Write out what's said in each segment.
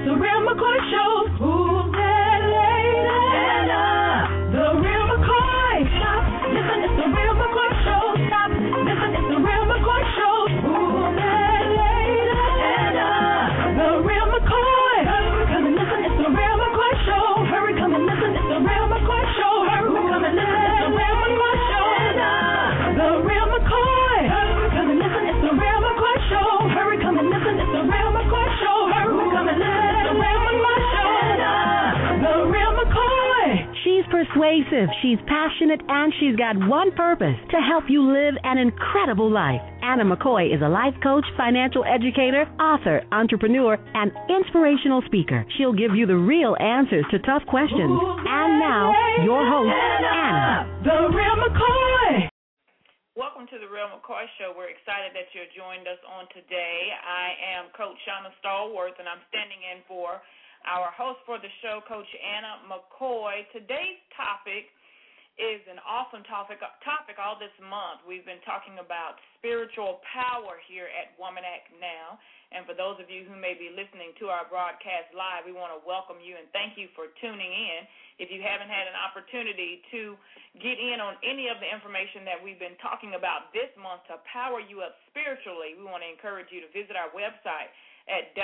the Real McCoy Show. Who's that lady? The Real McCoy. Stop, listen, it's the Real McCoy Show. Stop, listen, it's the Real McCoy Show. Who's that lady? The Real McCoy. Come and listen, it's the Real McCoy Show. Hurry, come and listen, it's the Real McCoy Show. Hurry, come and listen, it's the Real McCoy Show. The Real McCoy. Come and listen, it's the Real McCoy Show. Hurry, come and listen, it's the Real McCoy Show. Hurry, come and listen, it's the Real McCoy Show. The Real McCoy. She's persuasive, she's passionate, and she's got one purpose: to help you live an incredible life. Anna McCoy is a life coach, financial educator, author, entrepreneur, and inspirational speaker. She'll give you the real answers to tough questions. And now, your host, Anna. The Real McCoy. Welcome to the Real McCoy Show. We're excited that you joined us on today. I am Coach Shauna Stallworth, and I'm standing in for our host for the show, Coach Anna McCoy. Today's topic is an awesome topic all this month. We've been talking about spiritual power here at Woman Act Now. And for those of you who may be listening to our broadcast live, we want to welcome you and thank you for tuning in. If you haven't had an opportunity to get in on any of the information that we've been talking about this month to power you up spiritually, we want to encourage you to visit our website at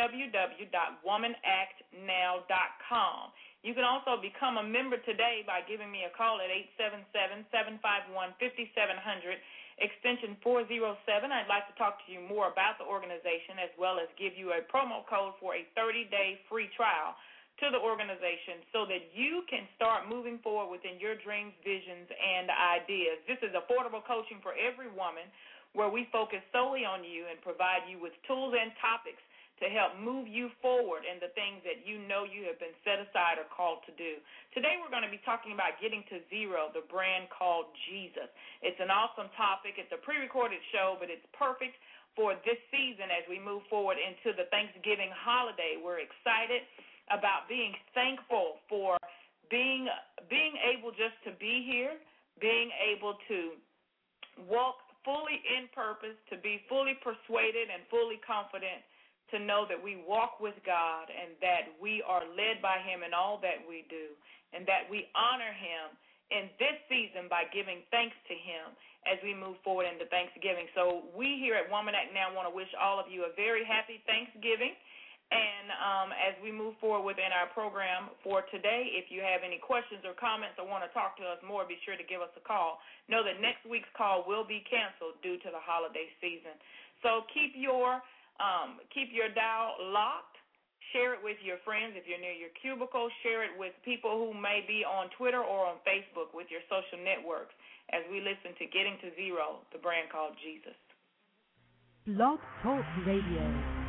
www.womanactnow.com. You can also become a member today by giving me a call at 877-751-5700, extension 407. I'd like to talk to you more about the organization as well as give you a promo code for a 30-day free trial to the organization so that you can start moving forward within your dreams, visions, and ideas. This is affordable coaching for every woman, where we focus solely on you and provide you with tools and topics to help move you forward in the things that you know you have been set aside or called to do. Today we're going to be talking about getting to zero, the brand called Jesus. It's an awesome topic. It's a pre-recorded show, but it's perfect for this season as we move forward into the Thanksgiving holiday. We're excited about being thankful for being able just to be here, being able to walk fully in purpose, to be fully persuaded and fully confident, to know that we walk with God and that we are led by Him in all that we do, and that we honor Him in this season by giving thanks to Him as we move forward into Thanksgiving. So we here at Woman Act Now want to wish all of you a very happy Thanksgiving. And as we move forward within our program for today, if you have any questions or comments or want to talk to us more, be sure to give us a call. Know that next week's call will be canceled due to the holiday season. So keep your dial locked. Share it with your friends if you're near your cubicle. Share it with people who may be on Twitter or on Facebook with your social networks as we listen to Getting to Zero, the brand called Jesus. Blog Talk Radio.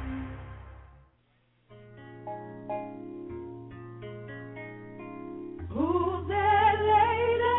Who's that lady?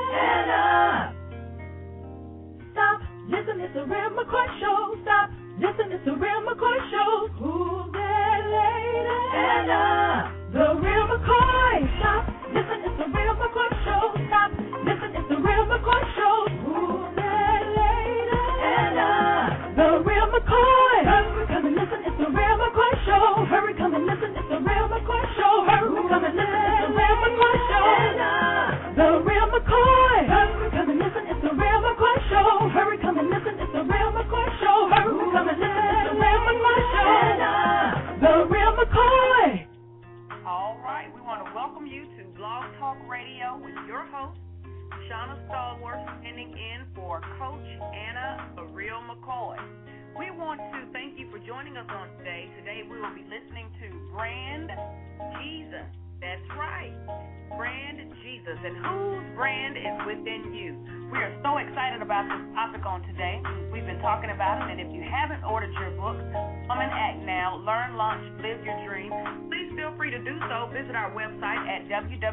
Stop, listen, it's the Real McCoy Show. Stop, listen, it's the Real McCoy Show. Who's that lady? The Real McCoy. Stop, listen, it's the Real McCoy Show. Stop, listen, it's the Real McCoy Show. Who's that lady? The Real McCoy. Hurry, come and listen, it's the Real McCoy Show. Hurry, come and listen, it's the Real McCoy Show. Hurry, come and listen, it's the Real McCoy Show. The Real McCoy. Hurry, come and listen, it's the Real McCoy Show. Hurry, come and listen, it's the Real McCoy Show. Hurry, come and listen, it's the Real McCoy Show. The Real McCoy. All right, we want to welcome you to Blog Talk Radio with your host, Shauna Stallworth, standing in for Coach Anna, the Real McCoy. We want to thank you for joining us on today. Today we will be listening to Brand Jesus. That's right, Brand Jesus. And whose brand is within you? We are so excited about this topic on today. We've been talking about it, and if you haven't ordered your book, Woman Act Now, Learn, Launch, Live Your Dream, please feel free to do so. Visit our website at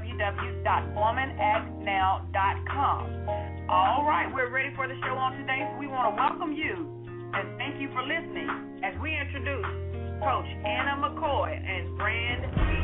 www.womanactnow.com. All right, we're ready for the show on today, so we want to welcome you and thank you for listening as we introduce Coach Anna McCoy and Brand Jesus.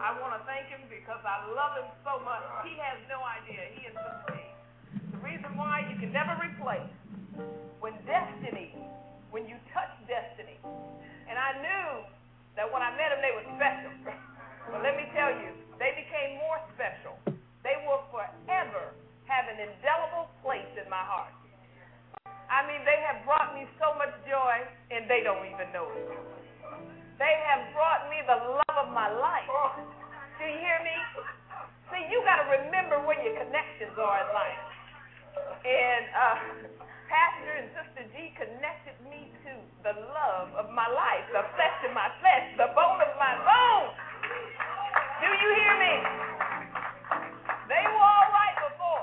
I want to thank him because I love him so much. He has no idea. He is the reason why you can never replace when you touch destiny. And I knew that when I met them, they were special. But let me tell you, they became more special. They will forever have an indelible place in my heart. I mean, they have brought me so much joy, and they don't even know it. They have brought me the love of my life. Do you hear me? See, you got to remember where your connections are in life. And Pastor and Sister G connected me to the love of my life, the flesh of my flesh, the bone of my bone. Do you hear me? They were all right before.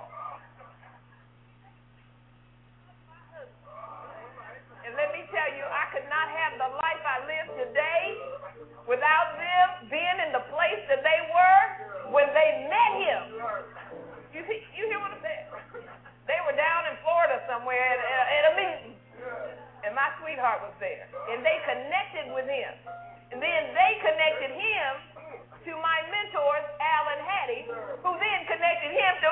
And let me tell you, I could not have the life I live today without them being in the place that they were when they met him. You hear what I'm saying? They were down in Florida somewhere at a meeting, and my sweetheart was there, and they connected with him, and then they connected him to my mentors, Al and Hattie, who then connected him to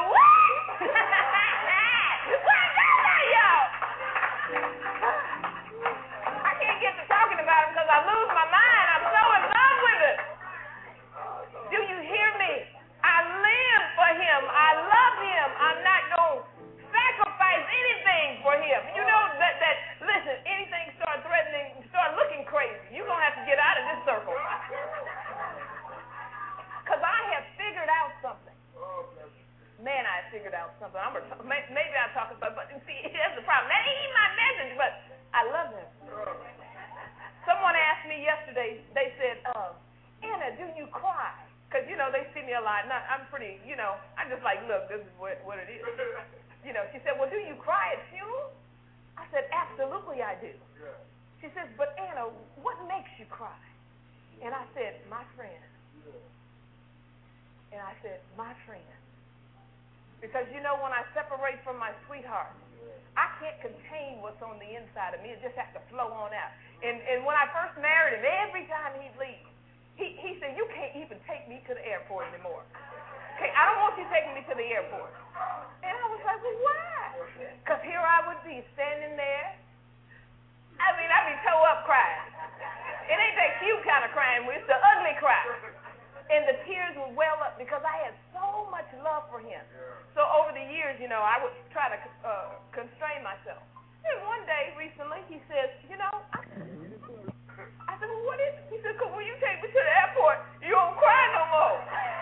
y'all. I can't get to talking about him because I lose my mind. I'm so in love with it. Do you hear me? I live for him. I love him. I'm not going to sacrifice anything for him. You know that listen, anything start looking crazy, you're going to have to get out of this circle. Because I have figured out something. Man, I figured out something. Maybe I'll talk about it, but see, that's the problem. That ain't my message, but I love him. Someone asked me yesterday, they said, Anna, do you cry? Because, they see me a lot, and I'm pretty, I'm just like, look, this is what it is. She said, well, do you cry at funerals? I said, absolutely I do. She says, but Anna, what makes you cry? And I said, my friend. And I said, my friend. Because, when I separate from my sweetheart, I can't contain what's on the inside of me. It just has to flow on out. And when I first married him, every time he'd leave, he said, you can't even take me to the airport anymore. Okay, I don't want you taking me to the airport. And I was like, well, why? Because here I would be standing there. I mean, I'd be toe up crying. It ain't that cute kind of crying. It's the ugly cry. And the tears would well up because I had so much love for him. So over the years, I would try to constrain myself. And one day recently, he says, I said, well, what is it? He said, because when you take me to the airport, you don't cry no more.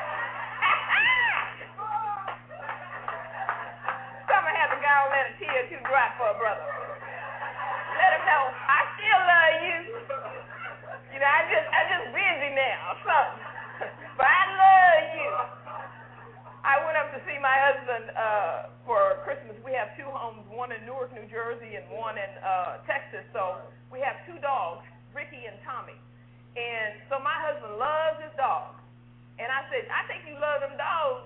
Someone has to go and let a tear too dry for a brother. Let him know, I still love you. I just busy now or something. But I love you. I went up to see my husband for Christmas. We have two homes, one in Newark, New Jersey, and one in Texas. So we have two dogs, Ricky and Tommy. And so my husband loves his dogs. And I said, I think you love them dogs,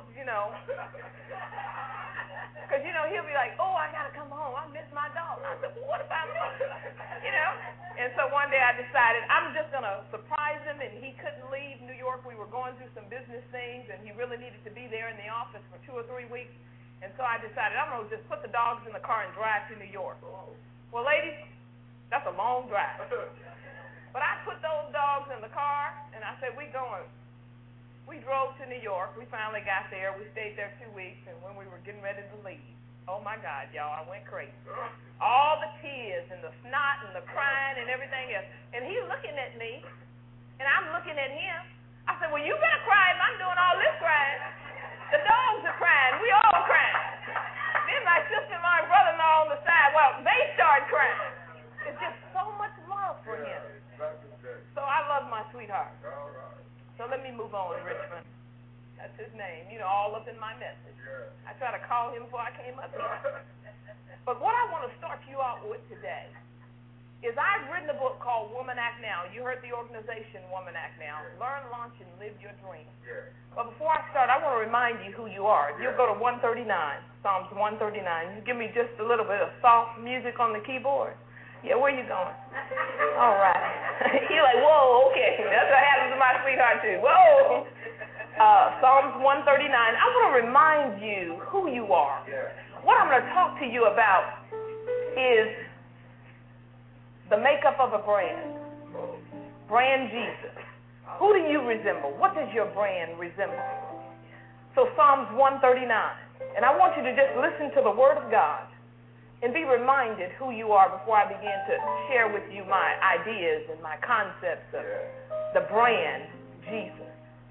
Because, he'll be like, oh, I got to come home. I miss my dog. I said, well, what about me? And so one day I decided I'm just going to surprise him, and he couldn't leave New York. We were going through some business things, and he really needed to be there in the office for 2 or 3 weeks. And so I decided I'm going to just put the dogs in the car and drive to New York. Well, ladies, that's a long drive. But I put those dogs in the car, and I said, we going. We drove to New York. We finally got there. We stayed there 2 weeks, and when we were getting ready to leave, oh, my God, y'all, I went crazy. All the tears and the snot and the crying and everything else. And he's looking at me, and I'm looking at him. I said, well, you better cry if I'm doing all this crying. The dogs are crying. We all crying. Then my sister and my brother-in-law on the side, well, they start crying. It's just so much love for him. So I love my sweetheart. So let me move on, Richmond. That's his name, all up in my message. I try to call him before I came up here. But what I want to start you out with today is I've written a book called Woman Act Now. You heard the organization, Woman Act Now. Learn, launch, and live your dream. But before I start, I want to remind you who you are. If you'll go to 139, Psalms 139, you give me just a little bit of soft music on the keyboard. Yeah, where you going? All right. You're like, whoa, okay. That's what happens to my sweetheart, too. Whoa. Psalms 139. I want to remind you who you are. What I'm going to talk to you about is the makeup of a brand. Brand Jesus. Who do you resemble? What does your brand resemble? So Psalms 139. And I want you to just listen to the Word of God and be reminded who you are before I begin to share with you my ideas and my concepts of the brand Jesus.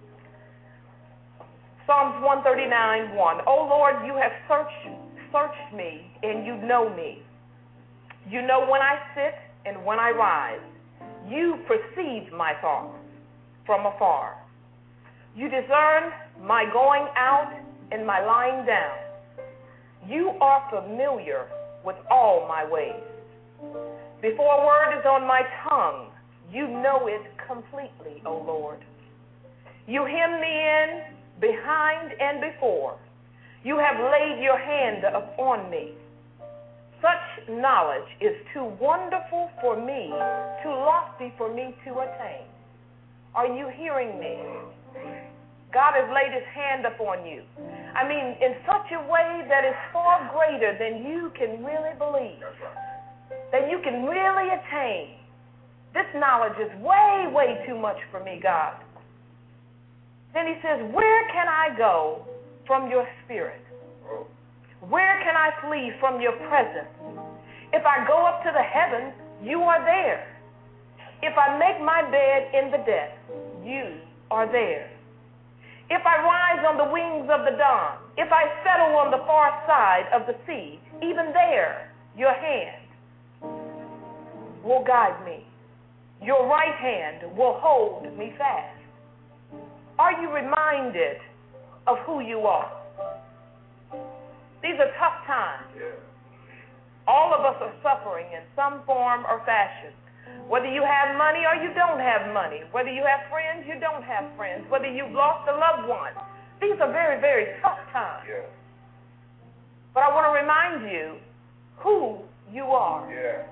Psalms 139:1. O Lord, you have searched me and you know me. You know when I sit and when I rise. You perceive my thoughts from afar. You discern my going out and my lying down. You are familiar with all my ways. Before a word is on my tongue, you know it completely, O Lord. You hem me in behind and before. You have laid your hand upon me. Such knowledge is too wonderful for me, too lofty for me to attain. Are you hearing me? God has laid his hand upon you. I mean, in such a way that is far greater than you can really believe, that you can really attain. This knowledge is way, way too much for me, God. Then he says, where can I go from your spirit? Where can I flee from your presence? If I go up to the heavens, you are there. If I make my bed in the depths, you are there. If I rise on the wings of the dawn, if I settle on the far side of the sea, even there, your hand will guide me. Your right hand will hold me fast. Are you reminded of who you are? These are tough times. All of us are suffering in some form or fashion. Whether you have money or you don't have money, whether you have friends, you don't have friends, whether you've lost a loved one. These are very, very tough times. But I want to remind you who you are.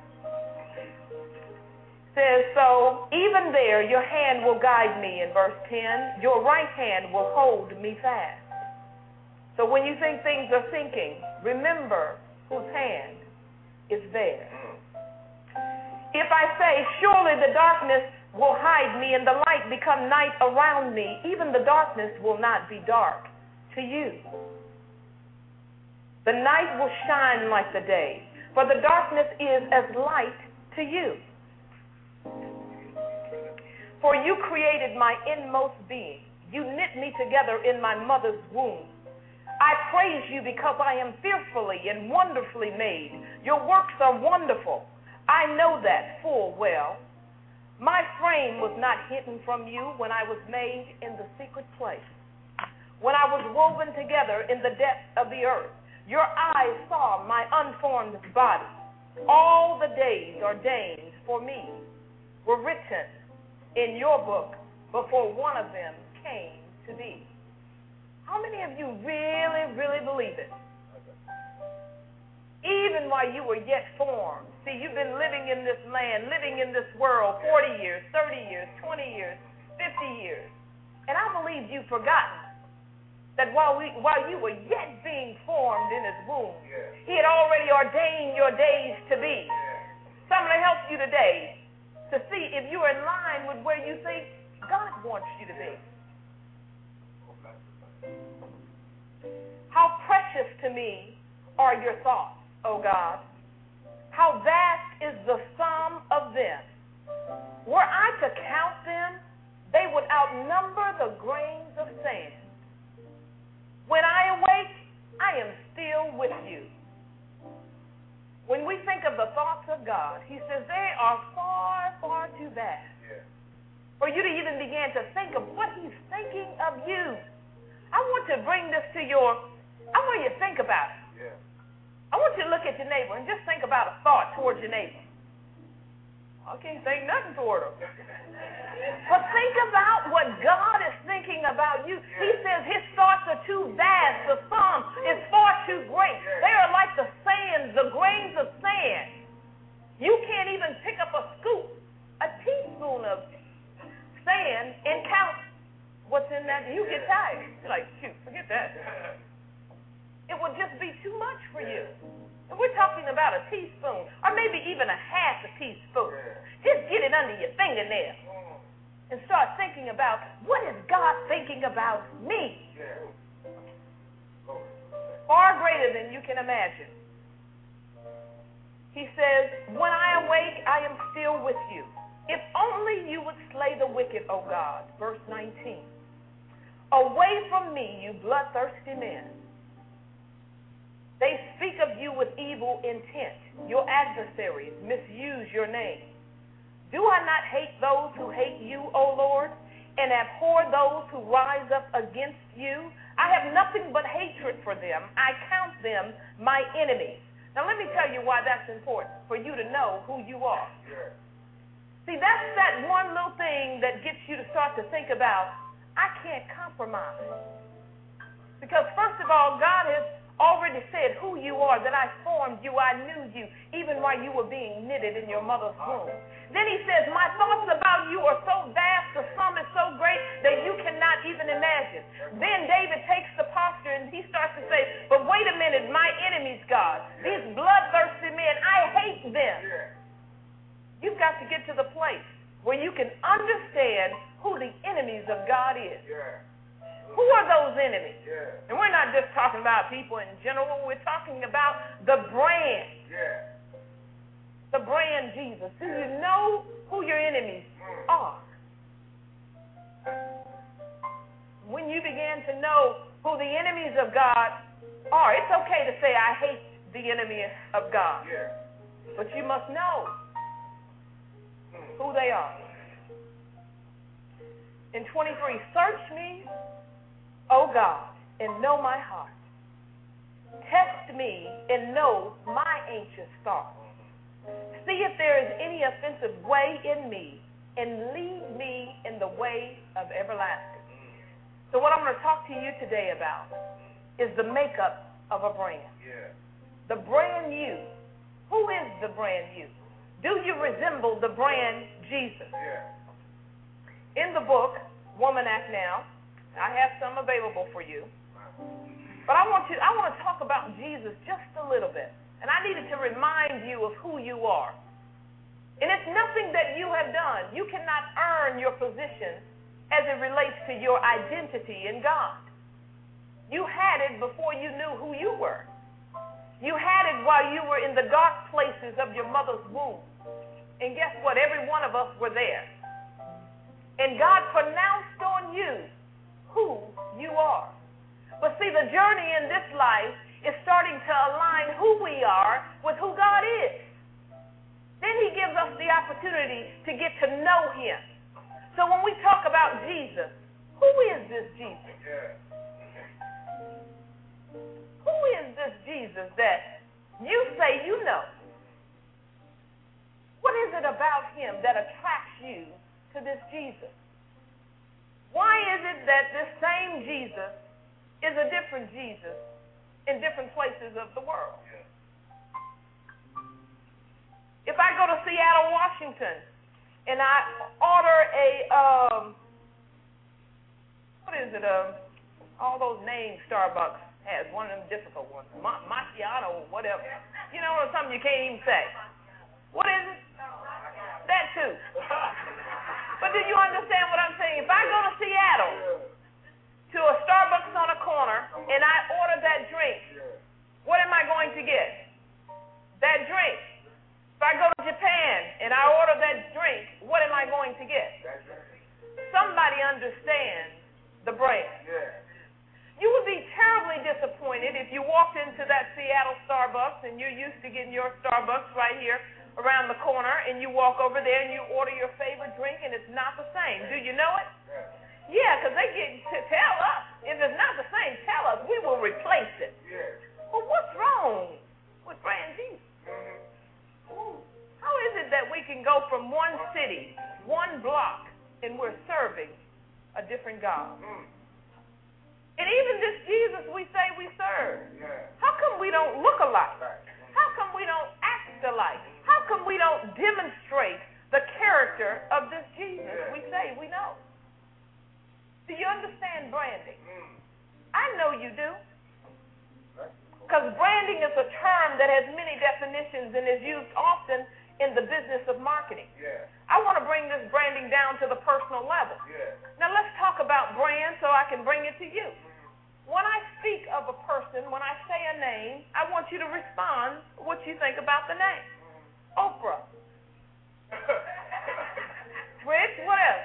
Says, so even there your hand will guide me in verse 10. Your right hand will hold me fast. So when you think things are sinking, remember whose hand is there. If I say, surely the darkness will hide me and the light become night around me, even the darkness will not be dark to you. The night will shine like the day, for the darkness is as light to you. For you created my inmost being. You knit me together in my mother's womb. I praise you because I am fearfully and wonderfully made. Your works are wonderful. I know that full well. My frame was not hidden from you when I was made in the secret place. When I was woven together in the depths of the earth, your eyes saw my unformed body. All the days ordained for me were written in your book before one of them came to be. How many of you really, really believe it? Even while you were yet formed. See, you've been living in this land, living in this world 40 years, 30 years, 20 years, 50 years. And I believe you've forgotten that while you were yet being formed in his womb, he had already ordained your days to be. So I'm going to help you today to see if you're in line with where you think God wants you to be. How precious to me are your thoughts, O God. How vast is the sum of them. Were I to count them, they would outnumber the grains of sand. When I awake, I am still with you. When we think of the thoughts of God, he says they are far, far too vast for you to even begin to think of what he's thinking of you. I want to bring this to I want you to think about it. I want you to look at your neighbor and just think about a thought towards your neighbor. I can't think nothing toward him. But think about what God is thinking about you. He says his thoughts are too vast. The sum is far too great. They are like the sands, the grains of sand. You can't even pick up a teaspoon of sand and count what's in that. You get tired. We're talking about a teaspoon or maybe even a half a teaspoon. Just get it under your fingernail and start thinking about, what is God thinking about me? Far greater than you can imagine. He says, when I awake, I am still with you. If only you would slay the wicked, O God. Verse 19. Away from me, you bloodthirsty men. They speak of you with evil intent. Your adversaries misuse your name. Do I not hate those who hate you, O Lord, and abhor those who rise up against you? I have nothing but hatred for them. I count them my enemies. Now let me tell you why that's important, for you to know who you are. See, that's that one little thing that gets you to start to think about, I can't compromise. Because first of all, God has already said who you are, that I formed you, I knew you, even while you were being knitted in your mother's womb. Then he says, my thoughts about you are so vast, the sum is so great that you cannot even imagine. Then David takes the posture and he starts to say, but wait a minute, my enemies, God, these bloodthirsty men, I hate them. You've got to get to the place where you can understand who the enemies of God is. Who are those enemies? And we're not just talking about people in general. We're talking about the brand. The brand Jesus. Do you know who your enemies are? When you begin to know who the enemies of God are, it's okay to say, I hate the enemy of God. But you must know who they are. In 23, search me, O God, and know my heart. Test me and know my anxious thoughts. See if there is any offensive way in me, and lead me in the way of everlasting. So what I'm going to talk to you today about is the makeup of a brand. The brand you. Who is the brand you? Do you resemble the brand Jesus? In the book, Woman Act Now, I have some available for you. But I want to talk about Jesus just a little bit. And I needed to remind you of who you are. And it's nothing that you have done. You cannot earn your position as it relates to your identity in God. You had it before you knew who you were. You had it while you were in the dark places of your mother's womb. And guess what? Every one of us were there. And God pronounced on you who you are. But see, the journey in this life is starting to align who we are with who God is. Then he gives us the opportunity to get to know him. So when we talk about Jesus, who is this Jesus? Who is this Jesus that you say you know? What is it about him that attracts you to this Jesus? Why is it that this same Jesus is a different Jesus in different places of the world? If I go to Seattle, Washington, and I order a, all those names Starbucks has, one of them difficult ones, macchiato, whatever. You know, something you can't even say. What is it? That too. But do you understand what I'm saying? If I go to Seattle, to a Starbucks on a corner, and I order that drink, what am I going to get? That drink. If I go to Japan, and I order that drink, what am I going to get? Somebody understands the brand. You would be terribly disappointed if you walked into that Seattle Starbucks, and you're used to getting your Starbucks right here around the corner, and you walk over there and you order your favorite drink, and it's not the same. Do you know it? Yeah, because they get to tell us. If it's not the same, tell us. We will replace it. Well, what's wrong with brand Jesus? How is it that we can go from one city, one block, and we're serving a different God? And even this Jesus we say we serve, how come we don't look alike? How come we don't act alike? How come we don't demonstrate the character of this Jesus we say we know? Do you understand branding? I know you do. Because branding is a term that has many definitions and is used often in the business of marketing. Yeah. I want to bring this branding down to the personal level. Yeah. Now let's talk about brand so I can bring it to you. When I speak of a person, when I say a name, I want you to respond what you think about the name. Oprah. Rich, what else?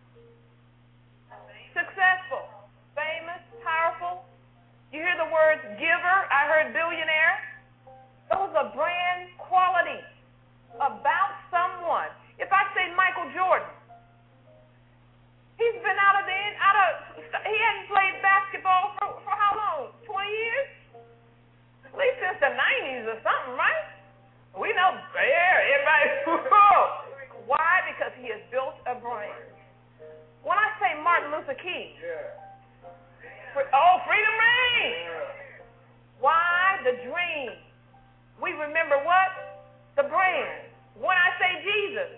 Successful, famous, powerful. You hear the words giver, I heard billionaire. Those are brand qualities about someone. If I say Michael Jordan, he's been he hadn't played basketball for how long? 20 years? At least since the 90s or something, right? We know, everybody. Why? Because he has built a brand. When I say Martin Luther King, freedom reigns. Why? The dream. We remember what? The brand. When I say Jesus,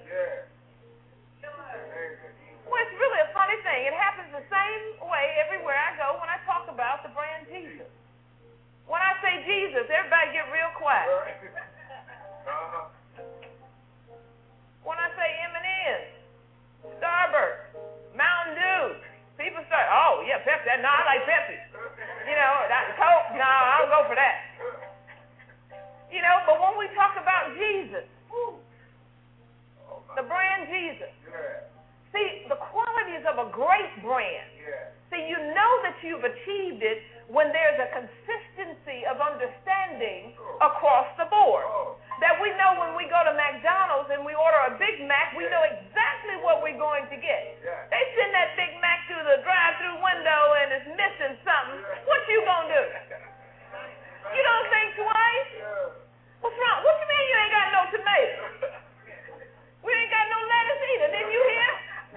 well, it's really a funny thing. It happens the same way everywhere I go when I talk about the brand Jesus. When I say Jesus, everybody get real quiet. When I say M&M's, Starburst, Mountain Dew, people start, oh, yeah, Pepsi. No, I like Pepsi. Coke, no, I don't go for that. But when we talk about Jesus, the brand Jesus, see, the qualities of a great brand, see, you know that you've achieved it when there's a consistency of understanding across the board. That we know when we go to McDonald's and we order a Big Mac, we know exactly what we're going to get. They send that Big Mac through the drive-through window and it's missing something. What you gonna do? You don't think twice? What's wrong? What you mean you ain't got no tomato? We ain't got no lettuce either. Didn't you hear?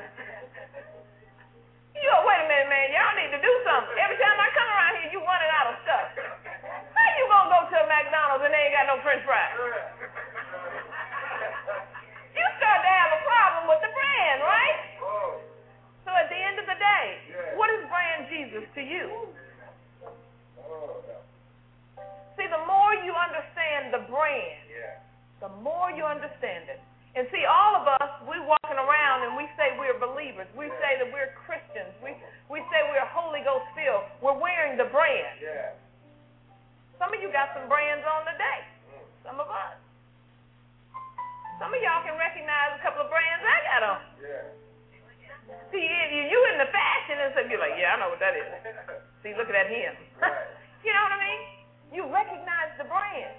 Wait a minute, man. Y'all need to do something. Every time I come around here, you running out of stuff. How you gonna go to a McDonald's and they ain't got no French fries? You start to have a problem with the brand, right? So at the end of the day, what is brand Jesus to you? See, the more you understand the brand, the more you understand it. And see, all of us, we walking around and we say we're believers. We say that we're Christians. We say we're Holy Ghost filled. We're wearing the brand. Some of you got some brands on today. Some of us. Some of y'all can recognize a couple of brands I got on. See, you in the fashion and stuff, you're like, yeah, I know what that is. See, look at that hem. You know what I mean? You recognize the brand.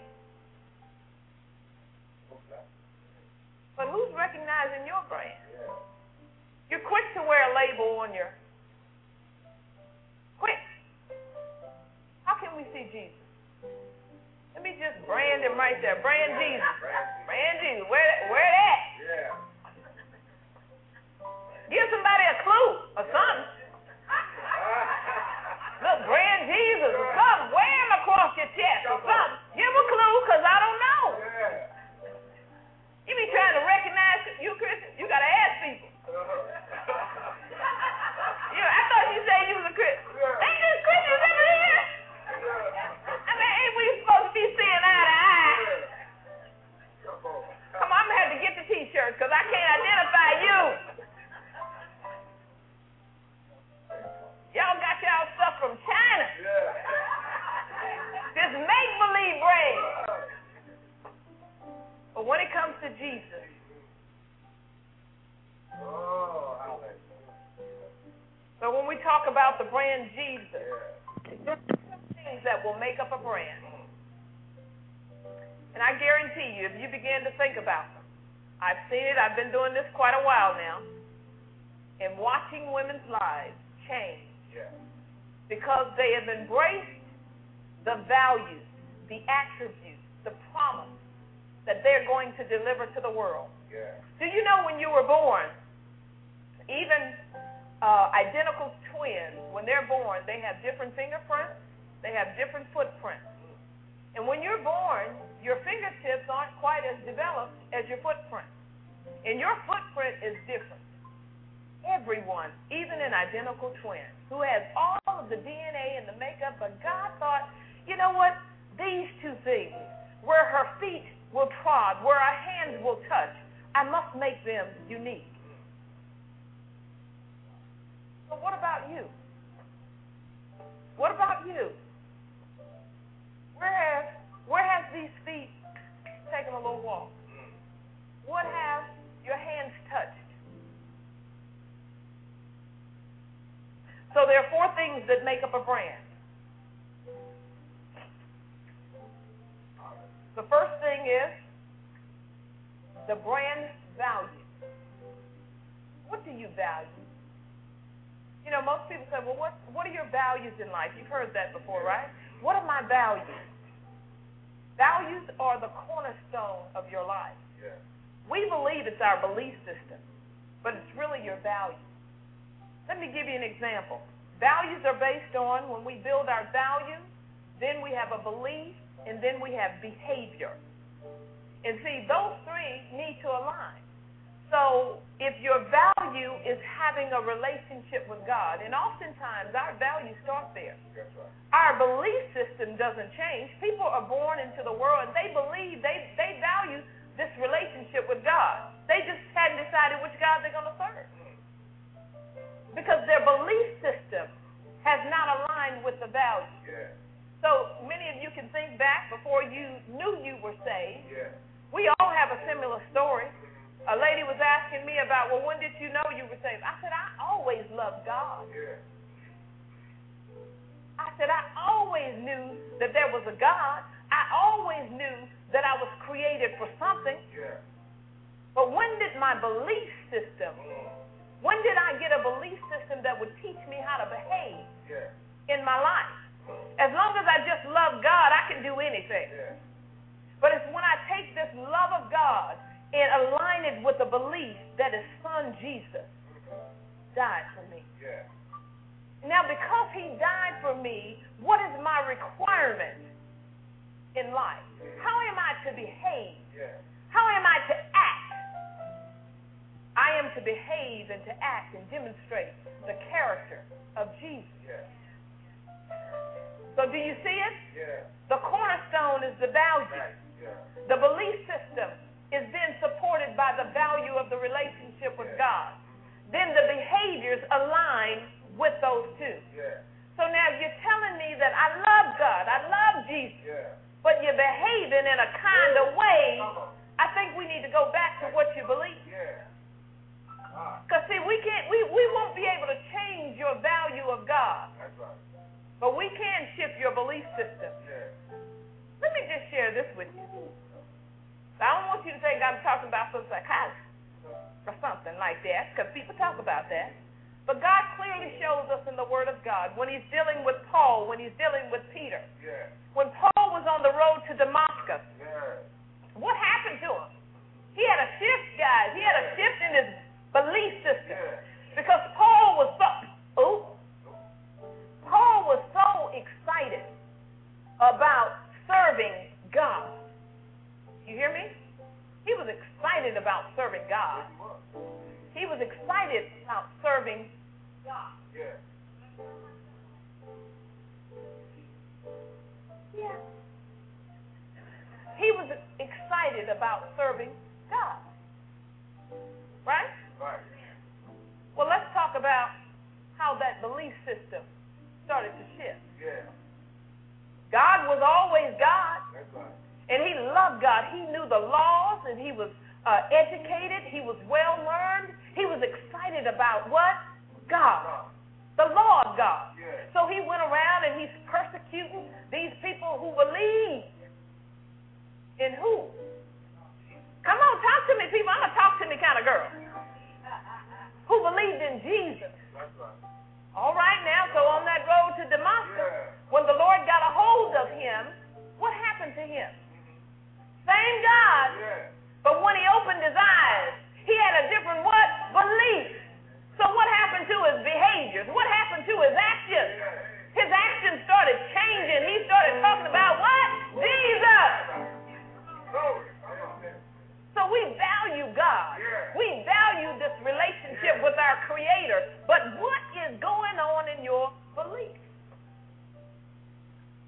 But who's recognizing your brand? You're quick to wear a label on your... Quick. How can we see Jesus? Let me just brand him right there. Brand Jesus. Brand Jesus. Where that? Give somebody a clue or something. Look, brand Jesus or something. Wear him across your chest or something. Give him a clue, because I don't know. You be trying to recognize you Christian, you got to ask people. I thought you said you was a Christian. Ain't this Christians ever here? I mean, ain't we supposed to be seeing eye to eye? Come on, I'm going to have to get the T-shirts because I can't identify you. Y'all got y'all stuff from China. This make-believe brand. But when it comes to Jesus, so when we talk about the brand Jesus, there's some things that will make up a brand. And I guarantee you, if you begin to think about them, I've seen it, I've been doing this quite a while now, and watching women's lives change because they have embraced the values, the attributes, the promise that they're going to deliver to the world. Do you know when you were born, even identical twins, when they're born, they have different fingerprints, they have different footprints. And when you're born, your fingertips aren't quite as developed as your footprint. And your footprint is different. Everyone, even an identical twin, who has all of the DNA and the makeup, but God thought, you know what? feet will trod, where our hands will touch, I must make them unique. So what about you? What about you? Where has these feet taken a little walk? What have your hands touched? So there are 4 things that make up a brand. The first thing is the brand value. What do you value? You know, most people say, well, what are your values in life? You've heard that before, right? What are my values? Values are the cornerstone of your life. Yeah. We believe it's our belief system, but it's really your values. Let me give you an example. Values are based on when we build our values, then we have a belief, and then we have behavior. And see, those 3 need to align. So if your value is having a relationship with God, and oftentimes our values start there. That's right. Our belief system doesn't change. People are born into the world, and they believe, they value this relationship with God. They just hadn't decided which God they're going to serve. Because their belief system has not aligned with the value. Yeah. So many of you can think back before you knew you were saved. Yeah. We all have a similar story. A lady was asking me about, well, when did you know you were saved? I said, I always loved God. Yeah. I said, I always knew that there was a God. I always knew that I was created for something. Yeah. But when did my belief system, when did I get a belief system that would teach me how to behave in my life? As long as I just love God, I can do anything. Yeah. But it's when I take this love of God and align it with the belief that His Son Jesus died for me. Yeah. Now, because He died for me, what is my requirement in life? How am I to behave? Yeah. How am I to act? I am to behave and to act and demonstrate the character of Jesus. Yeah. So do you see it? Yeah. The cornerstone is the value. Right. Yeah. The belief system is then supported by the value of the relationship with God. Then the behaviors align with those 2. Yeah. So now if you're telling me that I love God, I love Jesus, but you're behaving in a kind of way, I think we need to go back to what you believe. Because see, we won't be able to change your value of God. That's right. But we can shift your belief system. Let me just share this with you. I don't want you to think I'm talking about some psychiatrist or something like that, because people talk about that. But God clearly shows us in the Word of God when He's dealing with Paul, when He's dealing with Peter. Yeah. When Paul was on the road to Damascus, what happened to him? He had a shift, guys. He had a shift in his belief system. Because Paul was so excited about serving God. You hear me? He was excited about serving God. He was excited about serving God. Yeah. Yeah. He was excited about serving God. Right? Right. Well, let's talk about how that belief system started to shift. Yeah. God was always God. That's right. And he loved God. He knew the laws, and he was educated. He was well-learned. He was excited about what? God. The law of God. Yeah. So he went around and he's persecuting these people who believed in who? Come on, talk to me, people. I'm a talk to me kind of girl. Who believed in Jesus. That's right. All right, now, so on that road to Damascus, when the Lord got a hold of him, what happened to him? Same God, but when he opened his eyes, he had a different what? Belief. So what happened to his behaviors? What happened to his actions? His actions started changing. He started talking about what? Jesus. So we value God. We value this relationship with our Creator. But what is going on in your belief?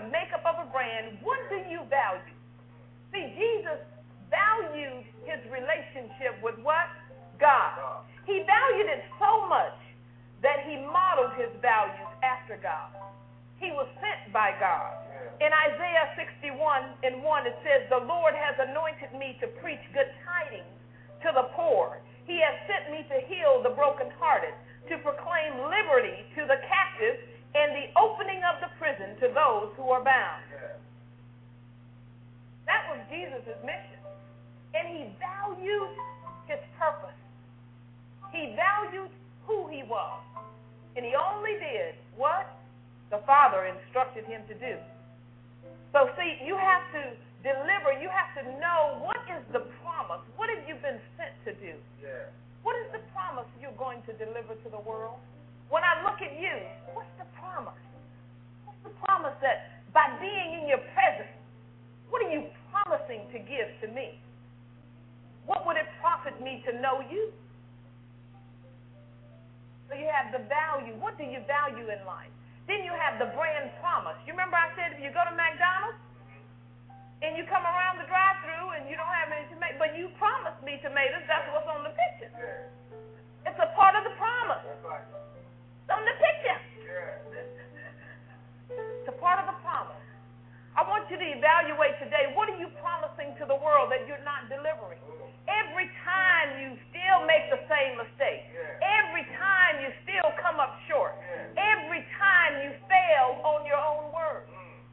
the makeup of a brand. What do you value? See, Jesus valued his relationship with what? God. He valued it so much that he modeled his values after God. He was sent by God. In Isaiah 61:1, it says, the Lord has anointed me to preach good tidings to the poor. He has sent me to heal the brokenhearted, to proclaim liberty to the captives and the opening of the prison to those who are bound. That was Jesus' mission. And he valued his purpose. He valued who he was. And he only did what the Father instructed him to do. So see, you have to deliver. You have to know what is the promise. What have you been sent to do? Yeah. What is the promise you're going to deliver to the world? When I look at you, what's the promise? What's the promise that by being in your presence, what are you promising to give to me? What would it profit me to know you? So you have the value. What do you value in life? Then you have the brand promise. You remember I said if you go to McDonald's and you come around the drive-thru and you don't have any tomatoes, but you promised me tomatoes, that's what's on the picture. It's a part of the promise. It's on the picture. It's a part of the promise. I want you to evaluate today, what are you promising to the world that you're not delivering? Every time you still make the same mistake. Every time you still come up short. Every time you fail on your own word.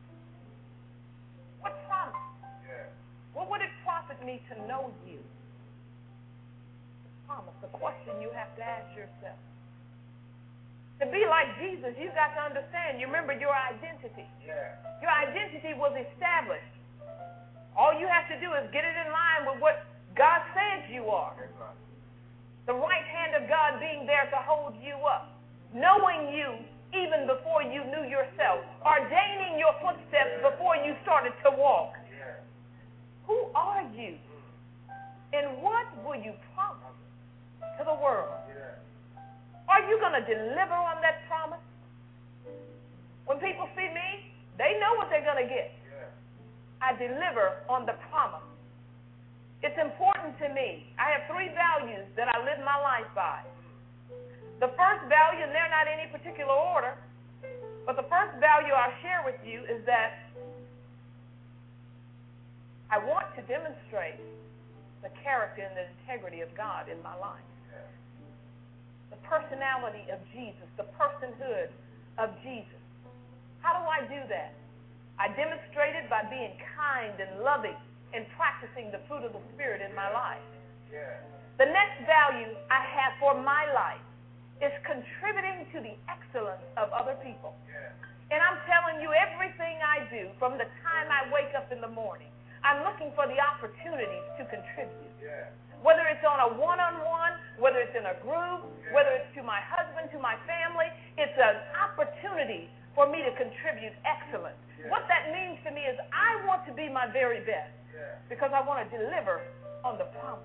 What promise? What would it profit me to know you? Promise, the question you have to ask yourself. To be like Jesus, you've got to understand, you remember your identity. Your identity was established. All you have to do is get it in line with what God says you are. The right hand of God being there to hold you up. Knowing you even before you knew yourself. Ordaining your footsteps before you started to walk. Who are you? And what will you promise to the world? Are you going to deliver on that promise? When people see me, they know what they're going to get. I deliver on the promise. It's important to me. I have 3 values that I live my life by. The first value, and they're not in any particular order, but the first value I'll share with you is that I want to demonstrate the character and the integrity of God in my life. The personality of Jesus, the personhood of Jesus. How do I do that? I demonstrate it by being kind and loving and practicing the fruit of the Spirit in my life. The next value I have for my life is contributing to the excellence of other people. And I'm telling you, everything I do from the time I wake up in the morning, I'm looking for the opportunities to contribute. Whether it's on a one-on-one, whether it's in a group, whether it's to my husband, to my family, it's an opportunity for me to contribute excellence. What that means to me is I want to be my very best because I want to deliver on the promise.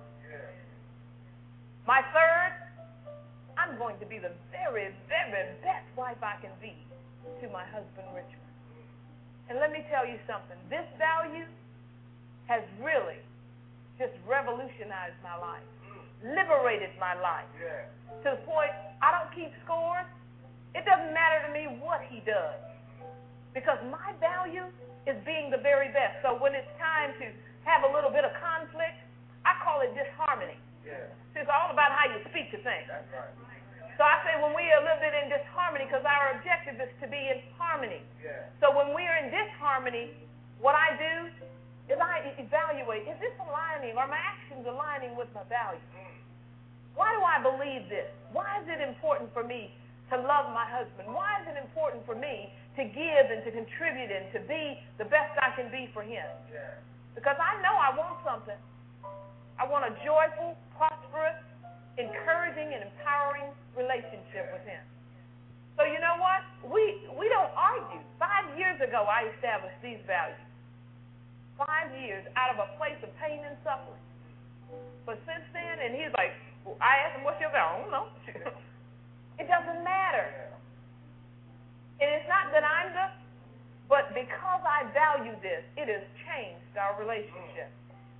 My third, I'm going to be the very, very best wife I can be to my husband, Richmond. And let me tell you something. This value has really just revolutionized my life, liberated my life, to the point I don't keep scores. It doesn't matter to me what he does, because my value is being the very best. So when it's time to have a little bit of conflict, I call it disharmony. It's all about how you speak to things. So I say when we are a little bit in disharmony, because our objective is to be in harmony. So when we are in disharmony, what I do is I evaluate, is this aligning, are my actions aligning with my values? Why do I believe this? Why is it important for me to love my husband? Why is it important for me to give and to contribute and to be the best I can be for him? Because I know I want something. I want a joyful, prosperous, encouraging, and empowering relationship with him. So you know what? We don't argue. 5 years ago, I established these values. 5 years out of a place of pain and suffering. But since then, and he's like, I asked him, what's your value? I don't know. It doesn't matter. And it's not that I'm the But because I value this, it has changed our relationship.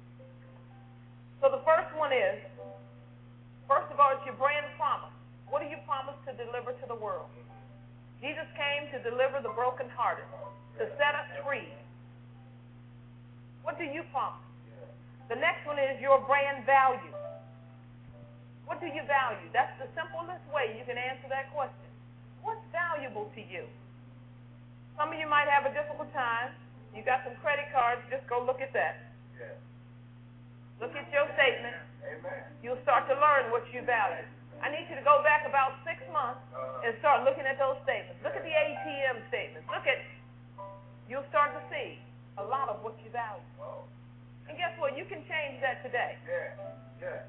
So the first one is, first of all, it's your brand promise. What do you promise to deliver to the world? Jesus came to deliver the brokenhearted, to set us free. What do you promise? The next one is your brand value. What do you value? That's the simplest way you can answer that question. What's valuable to you? Some of you might have a difficult time. You got some credit cards, just go look at that. Yeah. Look at your statement. Amen. You'll start to learn what you value. I need you to go back about 6 months and start looking at those statements. Look at the ATM statements. You'll start to see a lot of what you value. And guess what? You can change that today. Yeah.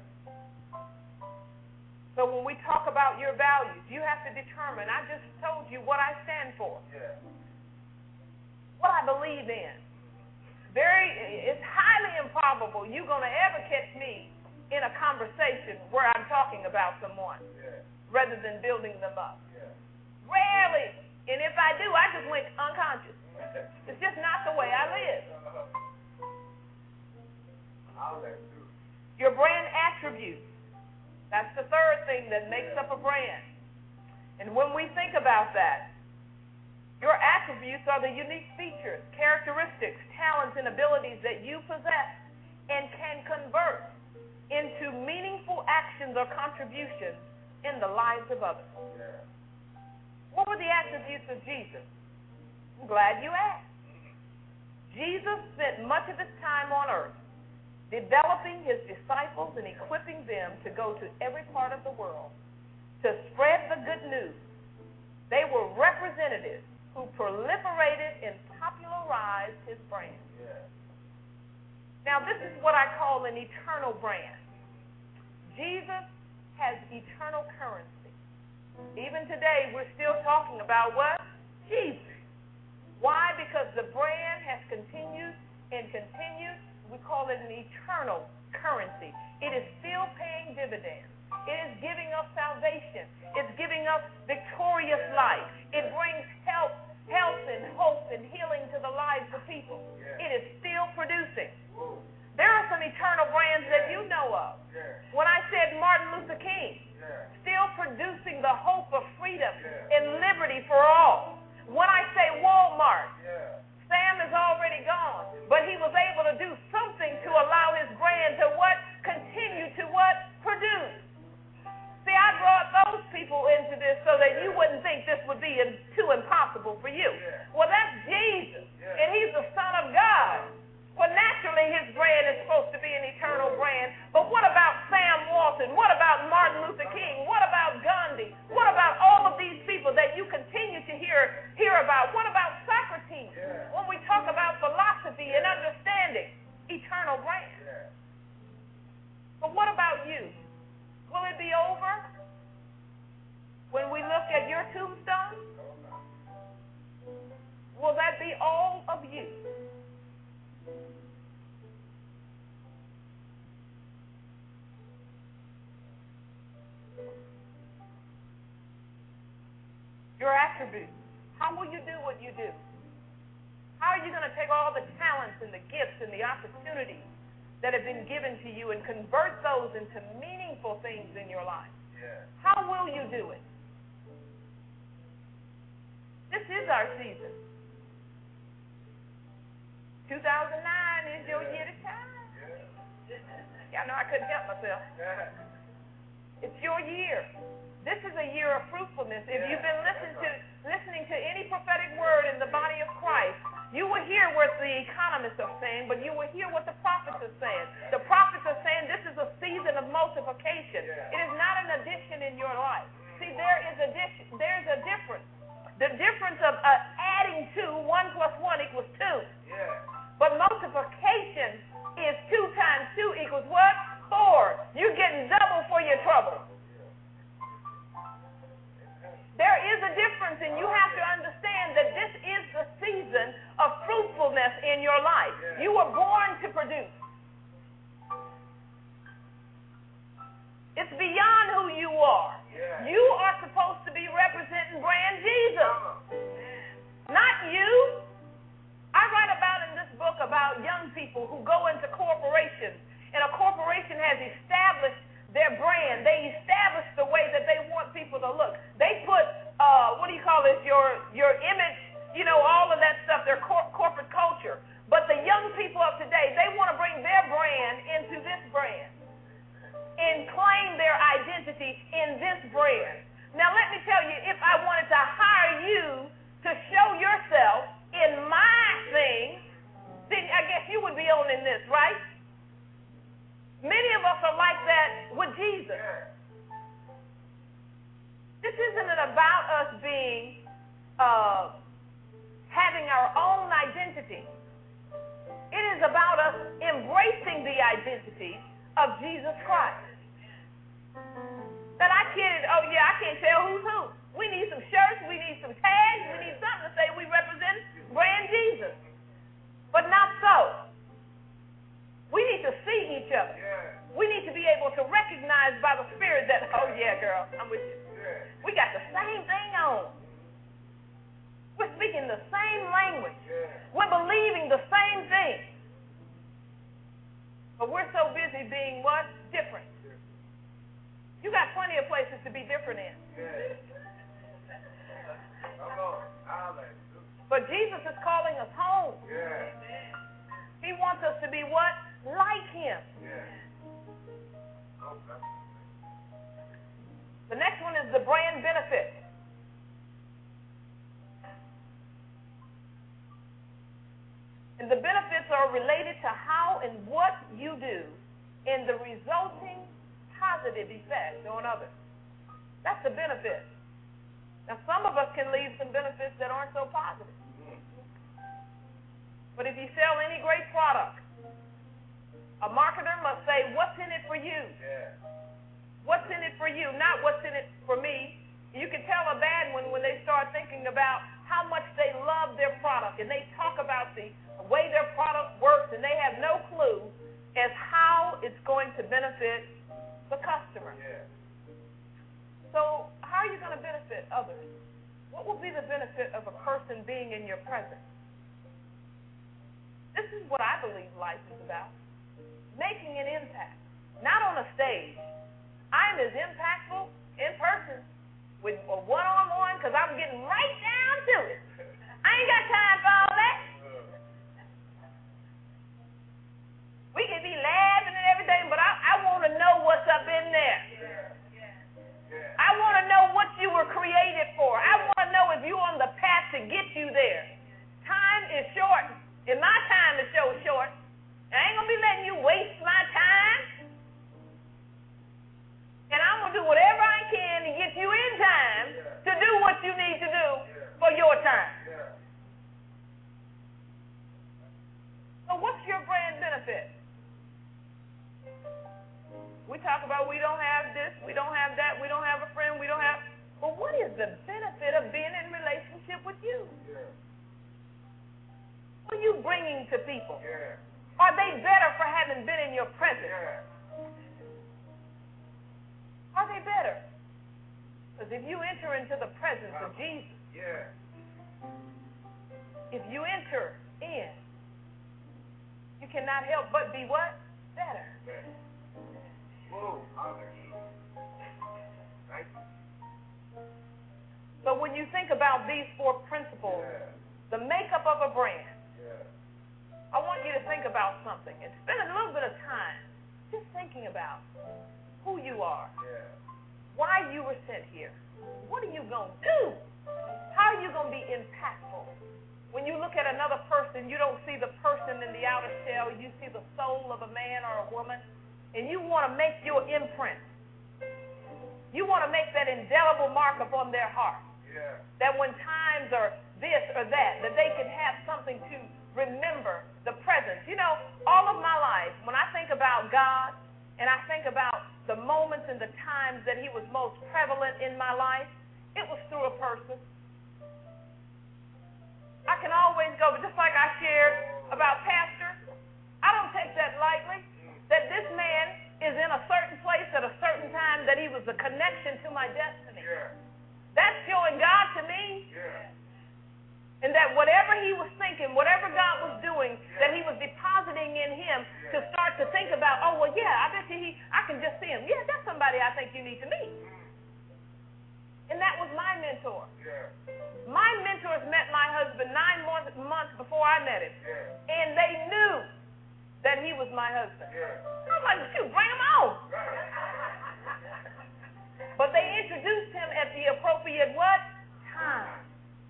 So when we talk about your values, you have to determine, I just told you what I stand for. Yeah. What I believe in. It's highly improbable you're going to ever catch me in a conversation where I'm talking about someone rather than building them up. Yeah. Rarely. And if I do, I just went unconscious. It's just not the way I live. Your brand attributes. That's the third thing that makes up a brand. And when we think about that, your attributes are the unique features, characteristics, talents, and abilities that you possess and can convert into meaningful actions or contributions in the lives of others. What were the attributes of Jesus? I'm glad you asked. Jesus spent much of his time on earth developing his disciples and equipping them to go to every part of the world to spread the good news. They were representatives who proliferated and popularized his brand. Now, this is what I call an eternal brand. Jesus has eternal currency. Even today, we're still talking about what? Jesus. Why? Because the brand has continued and continued. We call it an eternal currency. It is still paying dividends. It is giving us salvation. It's giving us victorious life. It brings health and hope and healing to the lives of people. It is still producing. There are some eternal brands that you know of. When I said Martin Luther King, still producing the hope of freedom and liberty for all. When I say Walmart, Sam is already gone, but he was able to do something to allow his brand to what? Continue to what? Produce. See, I brought those people into this so that you wouldn't think this would be too impossible for you. Well, that's Jesus, and he's the Son of God. Well, naturally, his brand is supposed to be an eternal brand, but what about Sam Walton? What about Martin Luther King? What about Gandhi? What about all of these people that you continue to hear about? What about Socrates? When we talk about philosophy and understanding, eternal brand. But what about you? Will it be over when we look at your tombstone? Will that be all of you? Your attributes. How will you do what you do? How are you going to take all the talents and the gifts and the opportunities that have been given to you and convert those into meaningful things in your life? How will you do it? This is our season. 2009 is your year to shine. Y'all know I couldn't help myself. It's your year. This is a year of fruitfulness. If you've been listening to any prophetic word in the body of Christ, you will hear what the economists are saying, but you will hear what the prophets are saying. The prophets are saying this is a season of multiplication. It is not an addition in your life. See, there's a difference. The difference of adding 2, 1 plus 1 equals 2. But multiplication is 2 times 2 equals what? 4. You're getting double for your trouble. There is a difference, and you have to understand that this is the season of fruitfulness in your life. You were born to produce. It's beyond who you are. You are supposed to be representing brand Jesus. Not you. about young people who go into corporations, and a corporation has established their brand. They establish the way that they want people to look. They put, your image, all of that stuff, their corporate culture. But the young people of today, they want to bring their brand into this brand and claim their identity in this brand. Now, let me tell you, if I wanted to hire you to show yourself in my thing, then I guess you would be owning this, right? Many of us are like that with Jesus. This isn't about us being, having our own identity. It is about us embracing the identity of Jesus Christ. That I can't tell who's who. We need some shirts, we need some tags, we need something to say we represent brand Jesus. But not so. We need to see each other. We need to be able to recognize by the Spirit that, oh yeah, girl, I'm with you. We got the same thing on. We're speaking the same language. We're believing the same thing. But we're so busy being what? Different. You got plenty of places to be different in. But Jesus is calling us home. He wants us to be what? Like Him. The next one is the brand benefit. And the benefits are related to how and what you do and the resulting positive effect on others. That's the benefit. Now, some of us can leave some benefits that aren't so positive. But if you sell any great product, a marketer must say, what's in it for you? What's in it for you, not what's in it for me. You can tell a bad one when they start thinking about how much they love their product, and they talk about the way their product works, and they have no clue as how it's going to benefit the customer. So how are you going to benefit others? What will be the benefit of a person being in your presence? This is what I believe life is about. Making an impact. Not on a stage. I'm as impactful in person with a one-on-one because I'm getting right down to it. I ain't got time for all that. We can be laughing and everything, but I want to know what's up in there. I want to know what you were created for. I want to know if you're on the path to get you there. Time is short, and my time is so short. I ain't going to be letting you waste my time. And I'm going to do whatever I can to get you in time to do what you need to do for your time. So what's your brand benefit? We talk about we don't have this, we don't have that, we don't have a friend, we don't have... But what is the benefit of being in relationship with you? What are you bringing to people? Are they better for having been in your presence? Are they better? Because if you enter into the presence of Jesus, if you enter in, you cannot help but be what? Better. So when you think about these four principles, the makeup of a brand, I want you to think about something and spend a little bit of time just thinking about who you are, why you were sent here, what are you going to do, how are you going to be impactful. When you look at another person, you don't see the person in the outer shell, you see the soul of a man or a woman, and you want to make your imprint. You want to make that indelible mark upon their heart, that when times are this or that they can have something to remember the presence. You know, all of my life, when I think about God and I think about the moments and the times that He was most prevalent in my life, it was through a person. I can always go, but just like I shared about Pastor, I don't take that lightly, that this man is in a certain place at a certain time, that he was a connection to my destiny. That's showing God to me. And that whatever he was thinking, whatever God was doing, that he was depositing in him to start to think about, oh, well, yeah, I bet you I can just see him. Yeah, that's somebody I think you need to meet. And that was my mentor. My mentors met my husband 9 months before I met him. And they knew that he was my husband. I was like, shoot, bring him on. But they introduced him at the appropriate what? Time.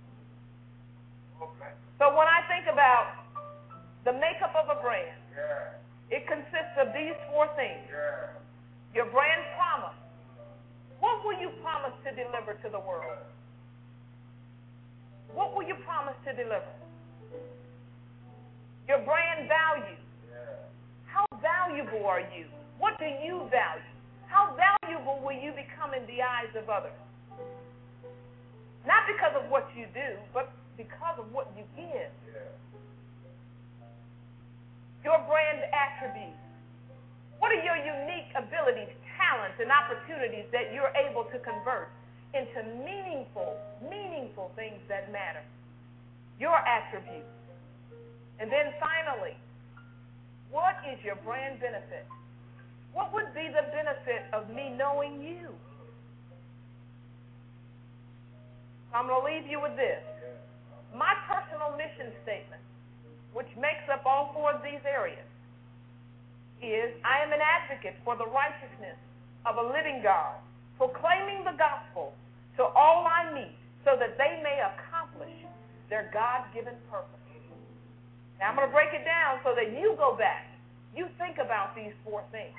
So when I think about the makeup of a brand, it consists of these 4 things. Your brand promise. What will you promise to deliver to the world? What will you promise to deliver? Your brand value. How valuable are you? What do you value? How valuable will you become in the eyes of others? Not because of what you do, but because of what you give. Your brand attributes. What are your unique abilities, talents, and opportunities that you're able to convert into meaningful things that matter? Your attributes. And then finally, what is your brand benefit? What would be the benefit of me knowing you? I'm going to leave you with this. My personal mission statement, which makes up all 4 of these areas, is I am an advocate for the righteousness of a living God, proclaiming the gospel to all I meet so that they may accomplish their God-given purpose. Now I'm going to break it down so that you go back. You think about these 4 things.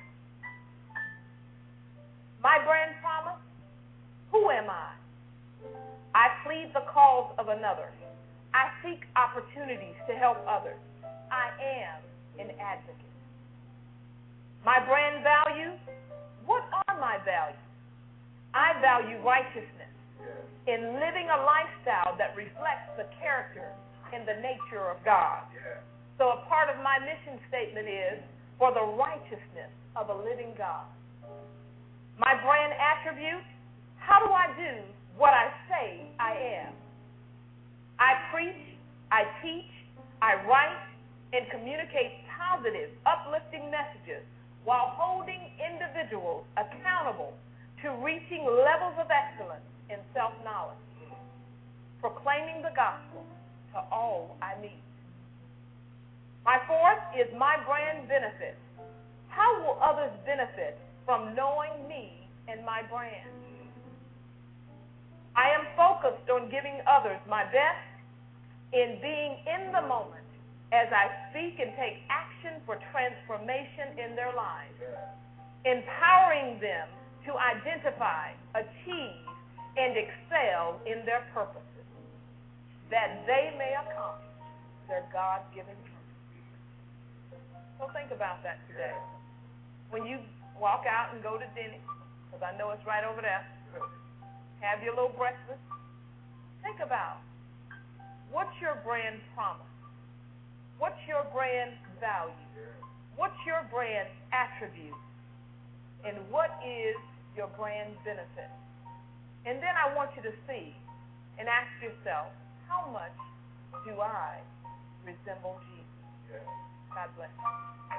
My brand promise, who am I? I plead the cause of another. I seek opportunities to help others. I am an advocate. My brand values, what are my values? I value righteousness in living a lifestyle that reflects the character and the nature of God. So a part of my mission statement is for the righteousness of a living God. My brand attributes, how do I do what I say I am? I preach, I teach, I write, and communicate positive, uplifting messages while holding individuals accountable to reaching levels of excellence in self-knowledge, proclaiming the gospel to all I meet. My 4th is my brand benefit. How will others benefit from knowing me and my brand? I am focused on giving others my best, in being in the moment as I speak and take action for transformation in their lives, empowering them to identify, achieve, and excel in their purposes, that they may accomplish their God-given purpose. So think about that today. When you walk out and go to Denny's, because I know it's right over there, have your little breakfast, think about, what's your brand promise? What's your brand value? What's your brand attribute? And what is your brand benefit? And then I want you to see and ask yourself, how much do I resemble Jesus? God bless you.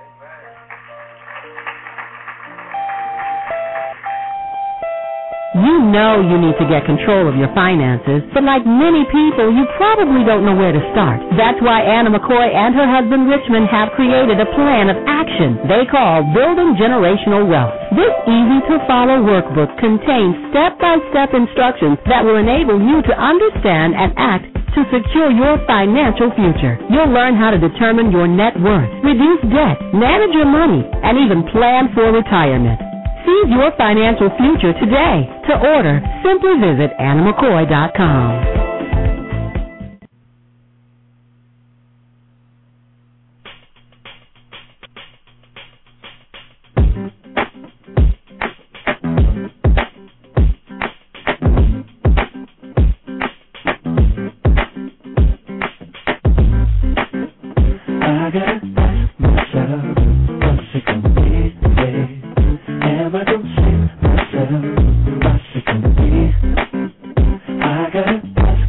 You know you need to get control of your finances, but like many people, you probably don't know where to start. That's why Anna McCoy and her husband Richmond have created a plan of action they call Building Generational Wealth. This easy-to-follow workbook contains step-by-step instructions that will enable you to understand and act to secure your financial future. You'll learn how to determine your net worth, reduce debt, manage your money, and even plan for retirement. Seize your financial future today. To order, simply visit AnnaMcCoy.com. I got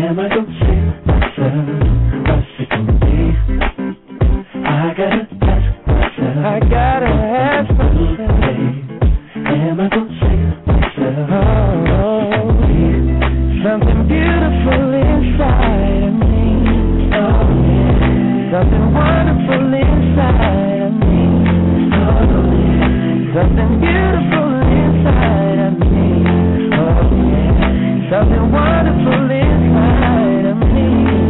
Am I gonna save myself? What's it gonna be? I gotta ask myself. I gotta ask myself. Am I gonna save myself? Oh, something beautiful inside of me. Oh, yeah. Something wonderful inside of me. Oh, yeah. Something beautiful inside of me. Oh, yeah. Something wonderful inside of me.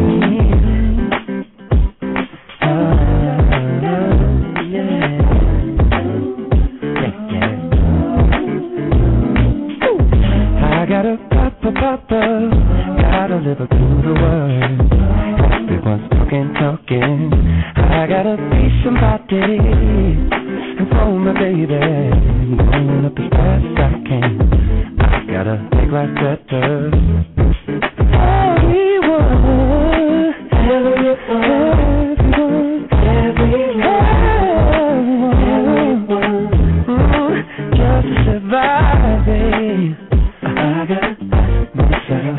I gotta papa, gotta live up to the word. Everyone's talking. I gotta be somebody and for my baby, going up as fast as I can. I gotta make life better. Everyone, just to survive, babe. I gotta ask myself,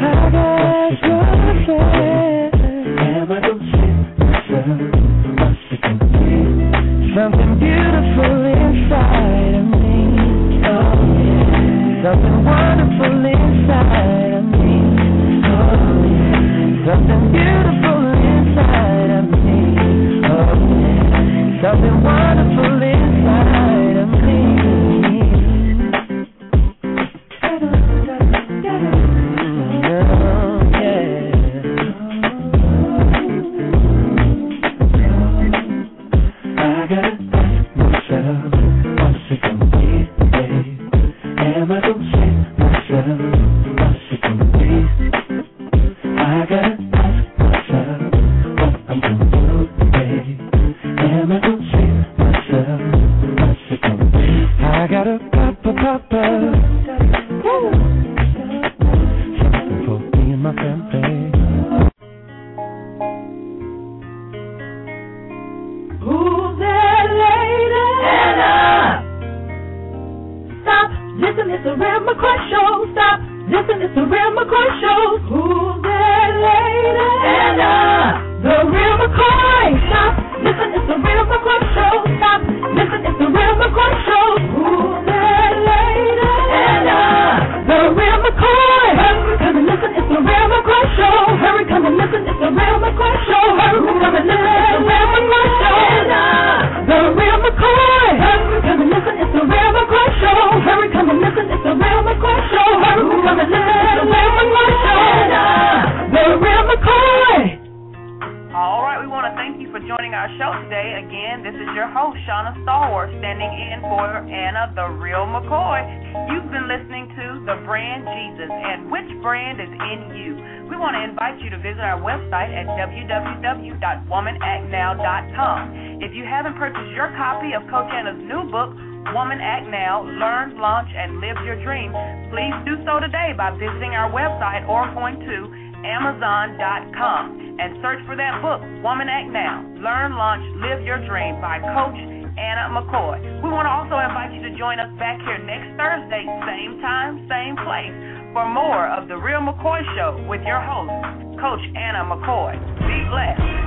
am I gonna save myself? What's it gonna be? Something beautiful inside of me. Oh, yeah. Something wonderful inside of me. Oh, yeah. Something beautiful inside of me. Oh, yeah. Something wonderful inside of me. If you haven't purchased your copy of Coach Anna's new book, Woman Act Now, Learn, Launch, and Live Your Dream, please do so today by visiting our website or going to Amazon.com and search for that book, Woman Act Now, Learn, Launch, Live Your Dream by Coach Anna McCoy. We want to also invite you to join us back here next Thursday, same time, same place, for more of The Real McCoy Show with your host, Coach Anna McCoy. Be blessed.